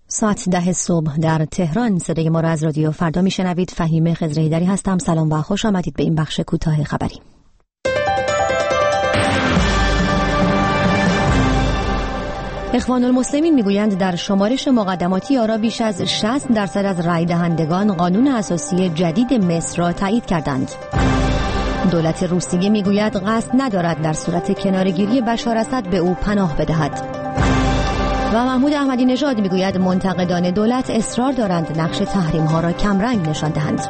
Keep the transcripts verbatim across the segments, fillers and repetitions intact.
ساعت ده صبح در تهران. صدای ما را از رادیو فردا میشنوید. فهیمه خضرهیدری هستم. سلام و خوش آمدید به این بخش کوتاه خبری. اخوان المسلمین میگویند در شمارش مقدماتی آرا بیش از شصت درصد از رای دهندگان قانون اساسی جدید مصر را تایید کردند. دولت روسیه میگوید قصد ندارد در صورت کناره‌گیری بشار اسد به او پناه بدهد. و محمود احمدی نژاد میگوید منتقدان دولت اصرار دارند نقش تحریم ها را کمرنگ نشان دهند.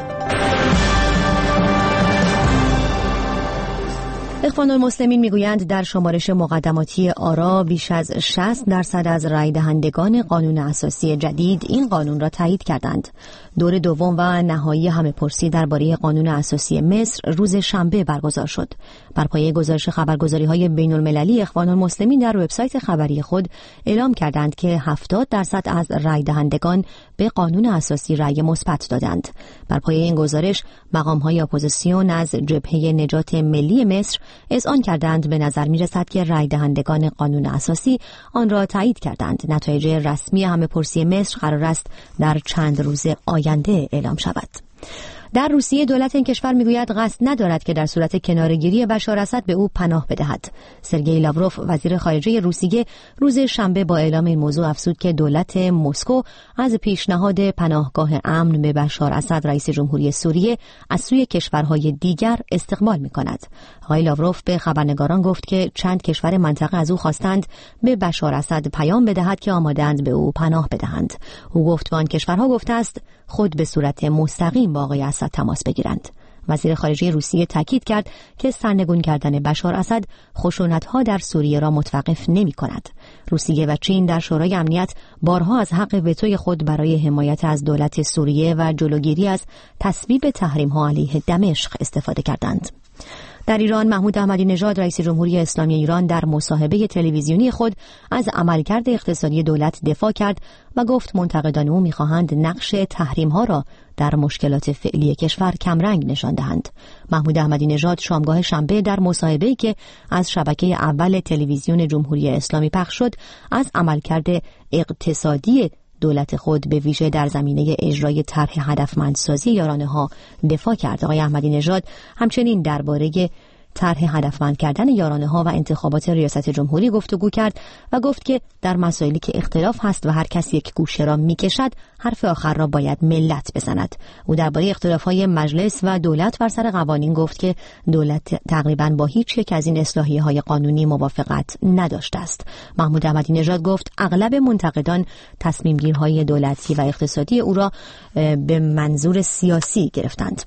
اخوان المسلمین میگویند در شمارش مقدماتی آرا بیش از شصت درصد از رای دهندگان قانون اساسی جدید این قانون را تایید کردند. دور دوم و نهایی همه‌پرسی درباره قانون اساسی مصر روز شنبه برگزار شد. بر پایه گزارش خبرگزاری‌های بین‌المللی، اخوان المسلمین در وبسایت خبری خود اعلام کردند که هفتاد درصد از رای دهندگان به قانون اساسی رای مثبت دادند. بر پایه این گزارش، مقام‌های اپوزیسیون از جبهه نجات ملی مصر اذعان کردند به نظر می‌رسد که رای دهندگان قانون اساسی آن را تایید کردند. نتایج رسمی همه‌پرسی مصر قرار است در چند روز آینده اعلام شود. در روسیه دولت این کشور میگوید قصد ندارد که در صورت کناره‌گیری بشار اسد به او پناه بدهد. سرگئی لاوروف وزیر خارجه روسیه روز شنبه با اعلام این موضوع افزود که دولت مسکو از پیشنهاد پناهگاه امن به بشار اسد رئیس جمهوری سوریه از سوی کشورهای دیگر استقبال می‌کند. آقای لاوروف به خبرنگاران گفت که چند کشور منطقه از او خواستند به بشار اسد پیام بدهد که آماده‌اند به او پناه بدهند. او گفت به آن کشورها گفته است خود به صورت مستقیم با آقای اسد تماس بگیرند. وزیر خارجه روسیه تاکید کرد که سرنگون کردن بشار اسد خشونت‌ها در سوریه را متوقف نمی‌کند. روسیه و چین در شورای امنیت بارها از حق وتوی خود برای حمایت از دولت سوریه و جلوگیری از تصویب تحریم‌ها علیه دمشق استفاده کردند. در ایران، محمود احمدی نژاد رئیس جمهوری اسلامی ایران در مصاحبه تلویزیونی خود از عملکرد اقتصادی دولت دفاع کرد و گفت منتقدان او می‌خواهند نقش تحریم‌ها را در مشکلات فعلی کشور کمرنگ نشان دهند. محمود احمدی نژاد شامگاه شنبه در مصاحبه‌ای که از شبکه اول تلویزیون جمهوری اسلامی پخش شد، از عملکرد اقتصادی دولت خود به ویژه در زمینه اجرای طرح هدفمندسازی یارانه‌ها دفاع کرد. آقای احمدی نژاد همچنین درباره طرح هدفمند کردن یارانه‌ها و انتخابات ریاست جمهوری گفتگو کرد و گفت که در مسائلی که اختلاف هست و هر کسی یک گوشه را می‌کشد، حرف آخر را باید ملت بزند. او درباره اختلاف‌های مجلس و دولت بر سر قوانین گفت که دولت تقریباً با هیچ یک از این اصلاحیه‌های قانونی موافقت نداشته است. محمود احمدی نژاد گفت اغلب منتقدان تصمیم‌گیری‌های دولتی و اقتصادی او را به منظور سیاسی گرفتند.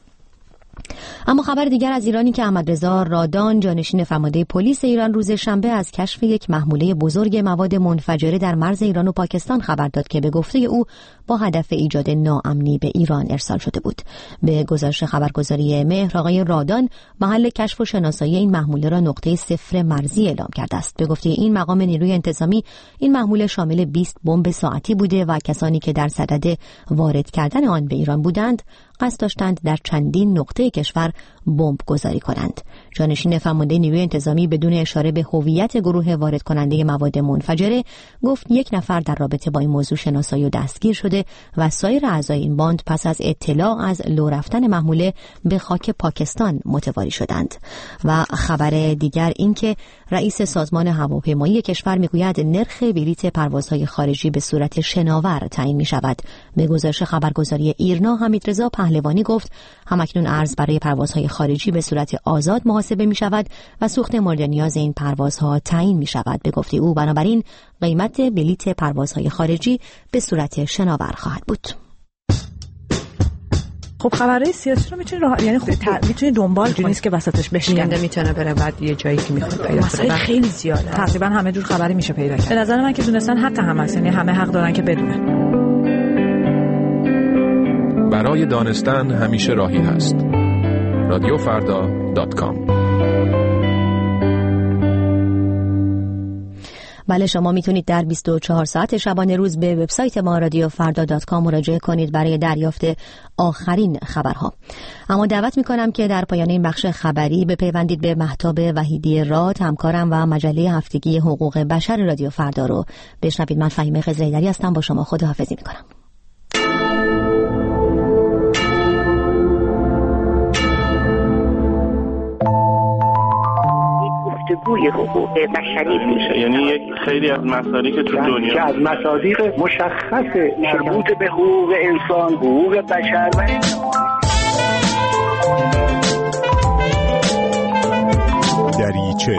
اما خبر دیگر از ایرانی که احمد رضا رادان جانشین فرمانده پلیس ایران روز شنبه از کشف یک محموله بزرگ مواد منفجره در مرز ایران و پاکستان خبر داد که به گفته او با هدف ایجاد ناامنی به ایران ارسال شده بود. به گزارش خبرگزاری مهر، آقای رادان محل کشف و شناسایی این محموله را نقطه صفر مرزی اعلام کرده است. به گفته این مقام نیروی انتظامی، این محموله شامل بیست بمب ساعتی بوده و کسانی که در صدد وارد کردن آن به ایران بودند قصد داشتند در چندین نقطه کشور بمب گذاری کنند. جانشین فرمانده نیروی انتظامی بدون اشاره به هویت گروه وارد کننده مواد منفجره گفت یک نفر در رابطه با این موضوع شناسایی و دستگیر شده و سایر اعضای این باند پس از اطلاع از لو رفتن محموله به خاک پاکستان متواری شدند. و خبر دیگر این که رئیس سازمان هواپیمایی کشور میگوید نرخ بلیط پروازهای خارجی به صورت شناور تعیین می شود. به گزارش خبرگزاری ایرنا، حمیدرضا پهلوانی گفت همکنون ارز برای پروازهای خارجی به صورت آزاد محاسبه می شود و سوخت مورد نیاز این پروازها تعیین می شود. به گفته او بنابراین قیمت بلیط پروازهای خارجی به صورت شناور خواهد بود. خب خبرهای سیاسی رو میتونی راه... یعنی خب ت... میتونی دنبال کنی، نیست که وسطش بشکنده میتونه بره بعد یه جایی که میخواد پیدا کنه. خیلی زیاده، تقریبا همه جور خبری میشه پیدا کرد. به نظر من که دونستن حق هم هست، یعنی همه حق دارن که بدونن. برای دانستن همیشه راهی هست. رادیو فردا دات کام بله، شما میتونید در بیست و چهار ساعت شبانه روز به وبسایت ما رادیو فردا دات کام مراجعه کنید برای دریافت آخرین خبرها. اما دعوت میکنم که در پایان این بخش خبری بپیوندید به مهتاب وحیدی راد، همکارم و مجله هفتگی حقوق بشر رادیو فردا رو بشنوید. من فهیمه قزیدری هستم، با شما خداحافظی میکنم. گفتگوی حقوق بشری میشه، یعنی یک خیلی از مسائلی که تو دنیا که از مصادیق مشخص مربوط به حقوق انسان، حقوق بشر و دریچه.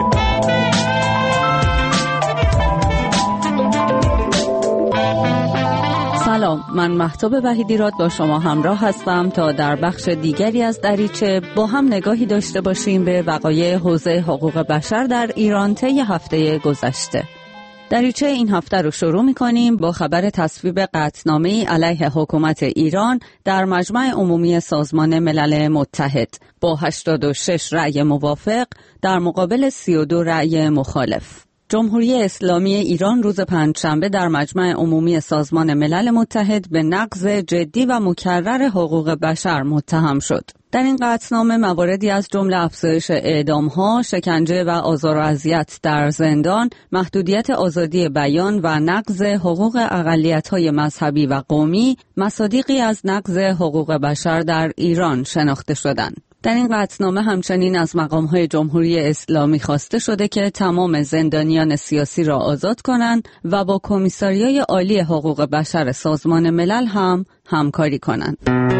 سلام، من مهتاب وحیدی راد با شما همراه هستم تا در بخش دیگری از دریچه با هم نگاهی داشته باشیم به وقایع حوزه حقوق بشر در ایران طی هفته گذشته. دریچه این هفته رو شروع می‌کنیم با خبر تصویب قطعنامه‌ای علیه حکومت ایران در مجمع عمومی سازمان ملل متحد با هشتاد و شش رأی موافق در مقابل سی و دو رأی مخالف. جمهوری اسلامی ایران روز پنجشنبه در مجمع عمومی سازمان ملل متحد به نقض جدی و مکرر حقوق بشر متهم شد. در این قطعنامه مواردی از جمله افزایش اعدام‌ها، شکنجه و آزار و اذیت در زندان، محدودیت آزادی بیان و نقض حقوق اقلیت‌های مذهبی و قومی، مصادیقی از نقض حقوق بشر در ایران شناخته شدند. در این قطعنامه همچنین از مقام‌های جمهوری اسلامی خواسته شده که تمام زندانیان سیاسی را آزاد کنند و با کمیساریای عالی حقوق بشر سازمان ملل هم همکاری کنند.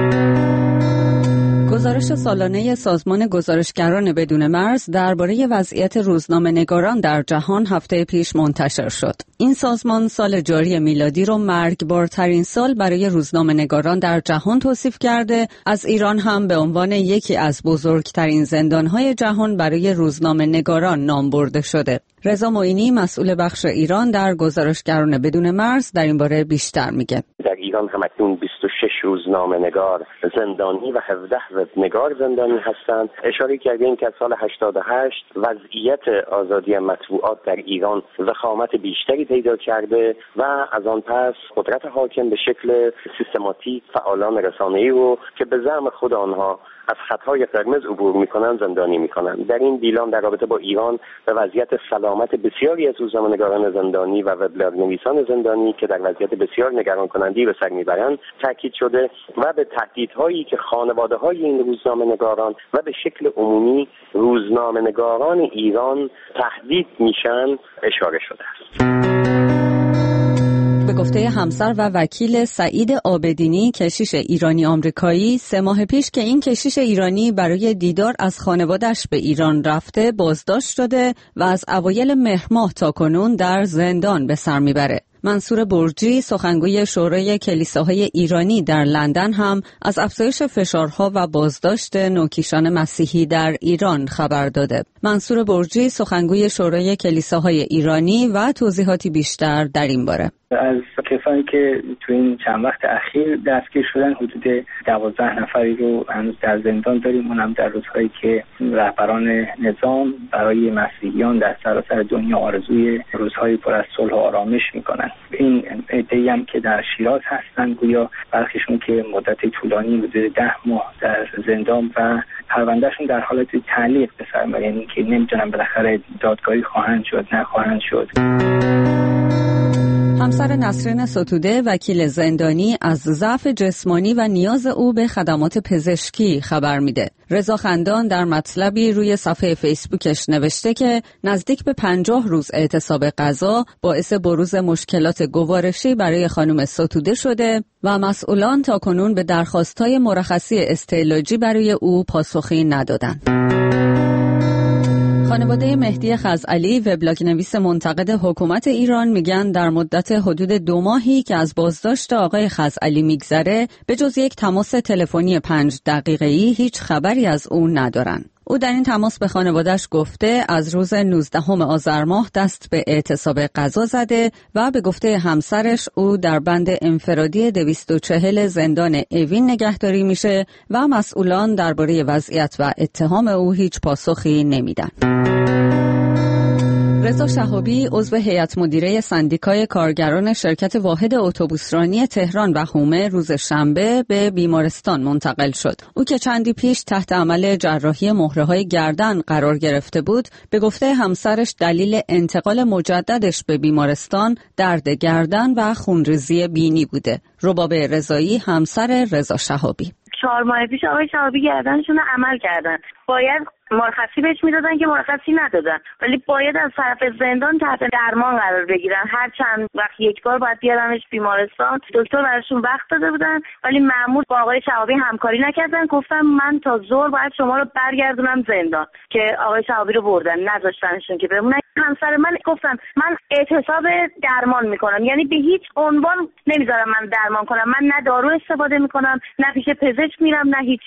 گزارش سالانه سازمان گزارشگران بدون مرز درباره وضعیت روزنامه‌نگاران در جهان هفته پیش منتشر شد. این سازمان سال جاری میلادی را مرگبارترین سال برای روزنامه‌نگاران در جهان توصیف کرده، از ایران هم به عنوان یکی از بزرگترین زندان‌های جهان برای روزنامه‌نگاران نام برده شده. رضا معینی، مسئول بخش ایران در گزارشگران بدون مرز، در این باره بیشتر میگه. در ایران هم اکنون بیست و شش روزنامه‌نگار زندانی و هفده وبنگار زندانی هستند. اشاره کردیم که از سال هشتاد و هشت وضعیت آزادی مطبوعات در ایران ضخامت بیشتری پیدا کرده و از آن پس قدرت حاکم به شکل سیستماتیک فعالان رسانه‌ای رو که به زعم خود آنها از خطهای قرمز عبور میکنن زندانی میکنن. در این دیلان در رابطه با ایران به وضعیت سلامت بسیاری از روزنامه‌نگاران زندانی و وبلاگ نویسان زندانی که در وضعیت بسیار نگران کننده به سر میبرند تاکید شده و به تهدیدهایی که خانواده‌های این روزنامه‌نگاران و به شکل عمومی روزنامه‌نگاران ایران تهدید میشن اشاره شده است. به گفته همسر و وکیل سعید عابدینی، کشیش ایرانی آمریکایی، سه ماه پیش که این کشیش ایرانی برای دیدار از خانواده‌اش به ایران رفته بازداشت شده و از اوایل مهر ماه تا کنون در زندان به سر میبره. منصور برجی، سخنگوی شورای کلیساهای ایرانی در لندن، هم از افزایش فشارها و بازداشت نوکیشان مسیحی در ایران خبر داده. منصور برجی، سخنگوی شورای کلیساهای ایرانی، و توضیحاتی بیشتر در این باره. از کسانی که تو این چند وقت اخیر دستگیر شدن حدود دوازده نفری رو هنوز در زندان داریم، اونم در روزهایی که رهبران نظام برای مسیحیان در سراسر دنیا آرزوی روزهای پر از صلح و آرامش میکنن. این عده‌ای هم که در شیراز هستن، گویا برخیشون که مدت طولانی حدود ده ماه در زندان و پروندهشون در حالت تعلیق به سر میبره، یعنی که نمیدونن بالاخره دادگاهی خواهند شد نخواهند شد. همسر نسرین ستوده، وکیل زندانی، از ضعف جسمانی و نیاز او به خدمات پزشکی خبر میده. رضا خندان در مطلبی روی صفحه فیسبوکش نوشته که نزدیک به پنجاه روز اعتصاب غذا باعث بروز مشکلات گوارشی برای خانم ستوده شده و مسئولان تاکنون به درخواست‌های مرخصی استعلاجی برای او پاسخی ندادند. خانواده مهدی خزعلی، وبلاگ نویس منتقد حکومت ایران، میگن در مدت حدود دو ماهی که از بازداشت آقای خزعلی میگذره، به جز یک تماس تلفنی پنج دقیقه‌ای هیچ خبری از او ندارن. او در این تماس به خانواده‌اش گفته از روز نوزدهم آذر ماه دست به اعتصاب غذا زده و به گفته همسرش او در بند انفرادی دویست و چهل زندان اوین نگهداری میشه و مسئولان درباره وضعیت و اتهام او هیچ پاسخی نمیدن. رضا شهابی عضو هیئت مدیره سندیکای کارگران شرکت واحد اتوبوسرانی تهران و حومه روز شنبه به بیمارستان منتقل شد. او که چندی پیش تحت عمل جراحی مهره‌های گردن قرار گرفته بود، به گفته همسرش دلیل انتقال مجددش به بیمارستان درد گردن و خونریزی بینی بوده. رباب رضایی همسر رضا شهابی: چهار ماه پیش آقای شهابی گردنشون رو عمل کردن. باید مرخصی بهش میدادن که مرخصی ندادن، ولی باید از طرف زندان تحت درمان قرار بگیرن. هر چند وقت یک بار باید بیارنش بیمارستان. دکتر براشون وقت داده بودن، ولی مأمور با آقای شهابی همکاری نکردن. گفتم من تا ظهر باید شما رو برگردونم زندان، که آقای شهابی رو بردن، نذاشتنشون که بمونن. همسر من گفتن من اعتصاب درمان میکنم، یعنی به هیچ عنوان نمیذارم من درمان کنم. من نه دارو استفاده میکنم، نه پیش پزشک میرم، نه هیچ.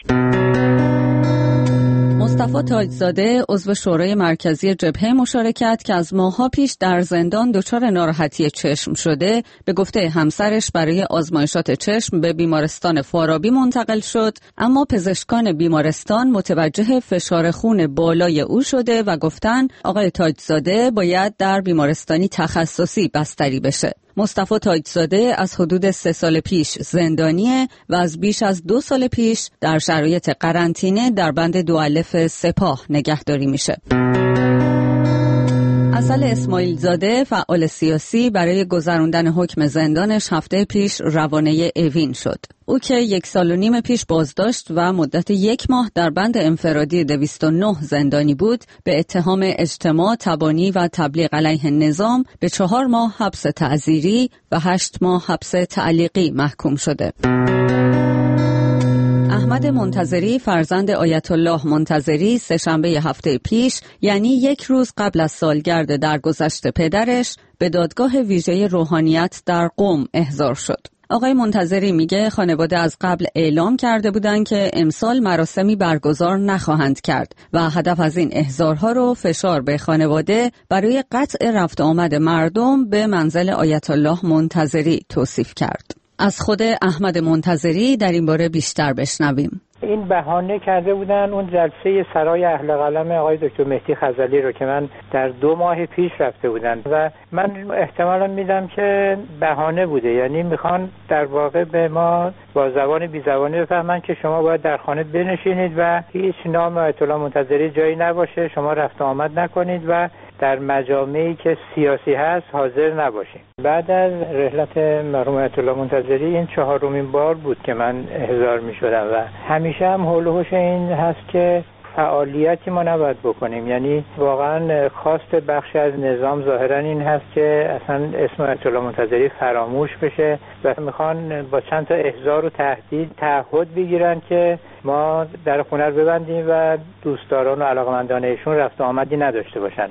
مصطفی تاجزاده عضو شورای مرکزی جبهه مشارکت که از ماه‌ها پیش در زندان دچار ناراحتی چشم شده، به گفته همسرش برای آزمایشات چشم به بیمارستان فارابی منتقل شد، اما پزشکان بیمارستان متوجه فشار خون بالای او شده و گفتن آقای تاجزاده باید در بیمارستانی تخصصی بستری بشه. مصطفی تاجزاده از حدود سه سال پیش زندانیه و از بیش از دو سال پیش در شرایط قرنطینه در بند دو الف سپاه نگهداری میشه. عسل اسماعیل زاده فعال سیاسی برای گذراندن حکم زندانش هفته پیش روانه اوین شد. او که یک سال و نیم پیش بازداشت و مدت یک ماه در بند انفرادی دویست و نه زندانی بود، به اتهام اجتماع تبانی و تبلیغ علیه نظام به چهار ماه حبس تعزیری و هشت ماه حبس تعلیقی محکوم شده. احمد منتظری فرزند آیت الله منتظری سه‌شنبه هفته پیش، یعنی یک روز قبل از سالگرد درگذشت پدرش، به دادگاه ویژه روحانیت در قم احضار شد. آقای منتظری میگه خانواده از قبل اعلام کرده بودن که امسال مراسمی برگزار نخواهند کرد و هدف از این احضارها رو فشار به خانواده برای قطع رفت آمد مردم به منزل آیت الله منتظری توصیف کرد. از خود احمد منتظری در این باره بیشتر بشنویم. این بهانه کرده بودن اون جلسه سرای اهل قلم آقای دکتر مهدی خزعلی رو که من در دو ماه پیش رفته بودن و من احتمالا میدم که بهانه بوده، یعنی میخوان در واقع به ما با زبان بی زبانی بفهمن که شما باید در خانه بنشینید و هیچ نام آیت الله منتظری جایی نباشه، شما رفت آمد نکنید و در مجامعی که سیاسی هست حاضر نباشید. بعد از رحلت مرحوم آیت الله منتظری این چهارمین بار بود که من احضار می شدم و همیشه هم حول و حوش این هست که فعالیتی ما نباید بکنیم، یعنی واقعا خواست بخشی از نظام ظاهرا این هست که اصلا اسم آیت الله منتظری فراموش بشه و میخوان با چند تا احضار و تهدید تعهد بگیرن که ما در خونه رو ببندیم و دوستداران و علاقمندان ایشون رفت و آمدی نداشته باشن.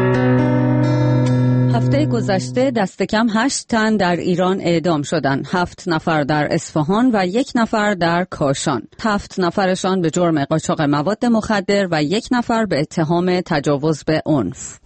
هفته گذشته دست کم هشت تن در ایران اعدام شدند. هفت نفر در اصفهان و یک نفر در کاشان. هفت نفرشان به جرم قاچاق مواد مخدر و یک نفر به اتهام تجاوز به عنف.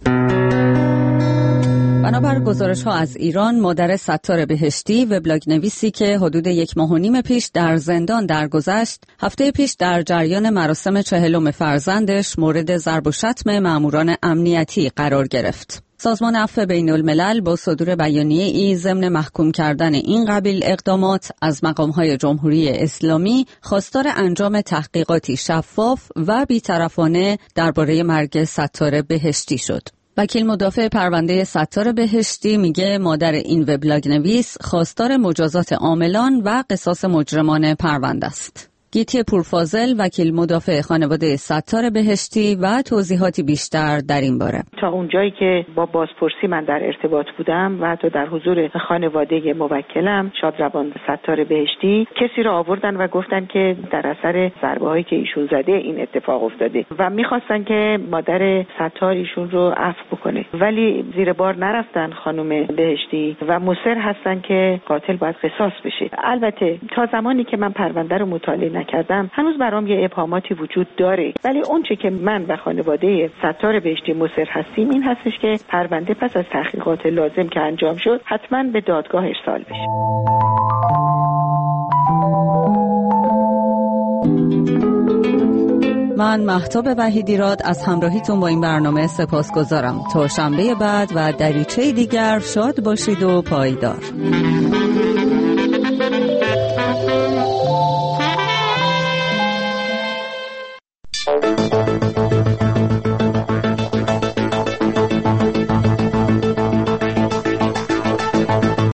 بنابر گزارش ها از ایران، مادر ستار بهشتی وبلاگ نویسی که حدود یک ماه و نیم پیش در زندان درگذشت، هفته پیش در جریان مراسم چهلم فرزندش مورد ضرب و شتم ماموران امنیتی قرار گرفت. سازمان عفو بین الملل با صدور بیانیه ای ضمن محکوم کردن این قبیل اقدامات از مقام‌های جمهوری اسلامی خواستار انجام تحقیقاتی شفاف و بی‌طرفانه درباره مرگ ستار بهشتی شد. وکیل مدافع پرونده ستار بهشتی میگه مادر این وبلاگ نویس خواستار مجازات عاملان و قصاص مجرمان پرونده است. گیتی پورفاضل وکیل مدافع خانواده ستار بهشتی و توضیحاتی بیشتر در این باره. تا اونجایی که با بازپرسی من در ارتباط بودم و حتی در حضور خانواده موکلم شادروان ستار بهشتی، کسی را آوردن و گفتن که در اثر ضربه هایی که ایشون زده این اتفاق افتاده و میخواستن که مادر ستار ایشون رو عفو بکنه، ولی زیر بار نرفتن خانم بهشتی و مصر هستن که قاتل باید قصاص بشه. البته تا زمانی که من پرونده رو مطالعه نکردم هنوز برام یه ابهاماتی وجود داره، ولی اون چه که من و خانواده ستار بهشتی مصر هستیم این هستش که پرونده پس از تحقیقات لازم که انجام شد حتما به دادگاه ارسال بشه. من مهتاب وحیدیراد از همراهیتون با این برنامه سپاسگزارم. تا شنبه بعد و دریچه دیگر شاد باشید و پایدار.